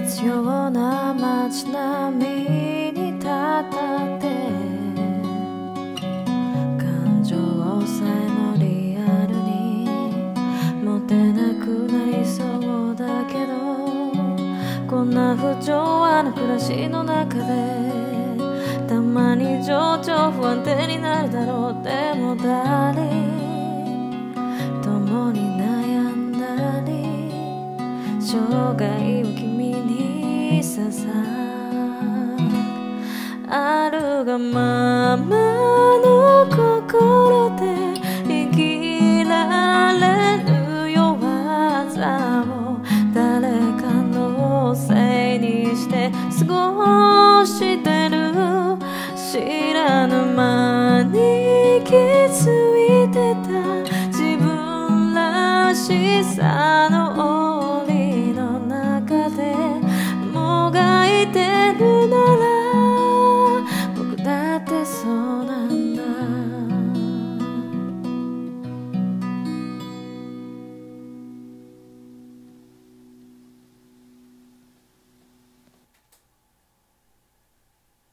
必要な街並みに立たって感情さえもリアルに持てなくなりそうだけど、こんな不調和な暮らしの中でたまに情緒不安定になるだろう。でも誰共に悩んだり生涯を君に捧ぐ、あるがままの心で生きられる弱さを誰かのせいにして過ごしてる。知らぬ間に気づいてた自分らしさ